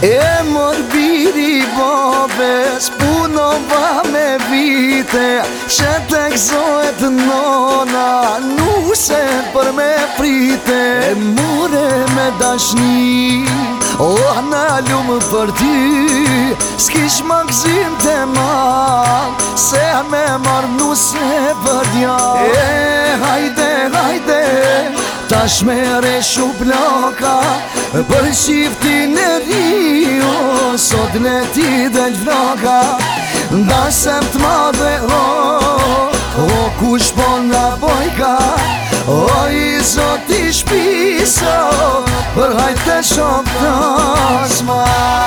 E morbiri babes punova me vite që të gëzohet nona nuse për me prite E mure me dashni në lumë për ty S'kish më gzim të mal se me marrë nuse për dja E hajde, hajde tash me reshu bloka Për shiftin e rio Sot në ti del vloga Dasem t'madhe o kush po nga bojka O i zot i shpiso Për hajte shok tasma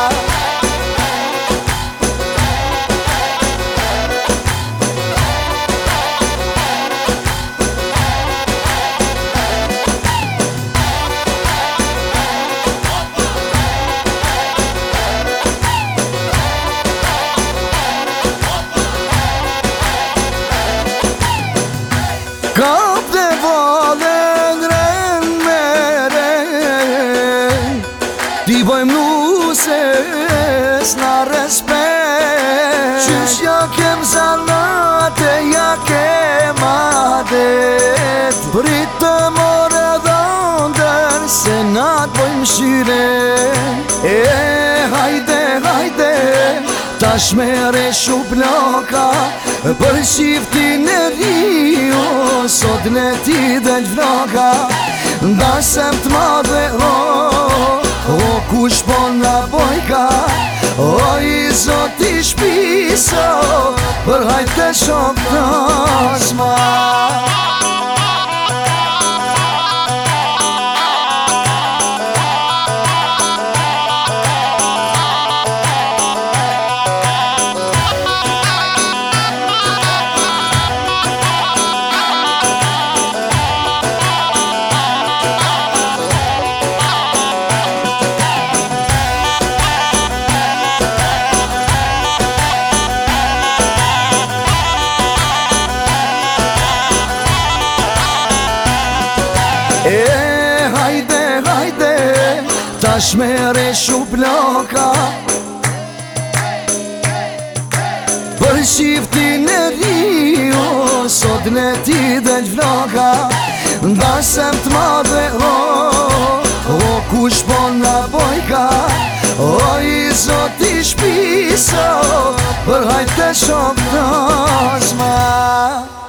Kap dhe valen ren me ren Ti bojmë nuses na respekt Qysh ja kem zanate, ja kem adet Prit të more dhondër se na t'bojmë shiren E hajde, hajde tash me reshu bloka Për shiftin e rio Sot në ti del vloga Dasem t'madhe o kush po nga bojka O i zot i shpiso Për hajte shok tasma E hajde, hajde tash me reshu bloka Për shiftin e rio Sot në ti del vloga Dasem t'madhe o kush po nga bojka O i zot i shpiso Për hajte shok tasma